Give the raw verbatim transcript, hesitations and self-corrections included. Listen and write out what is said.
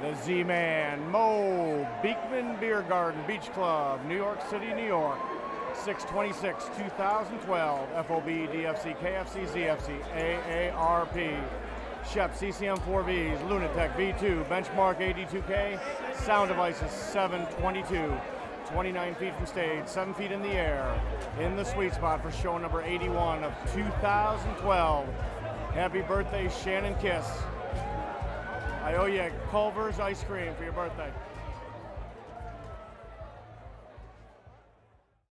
The Z-Man, Mo, Beekman Beer Garden Beach Club, New York City, New York, six twenty-six twenty twelve, F O B, D F C, K F C, Z F C, A A R P, Shep, C C M four Vs, Lunatech V two, Benchmark eighty-two K, Sound Devices seven twenty-two, twenty-nine feet from stage, seven feet in the air, in the sweet spot for show number eighty-one of two thousand twelve. Happy birthday, Shannon Kiss. I owe you Culver's ice cream for your birthday.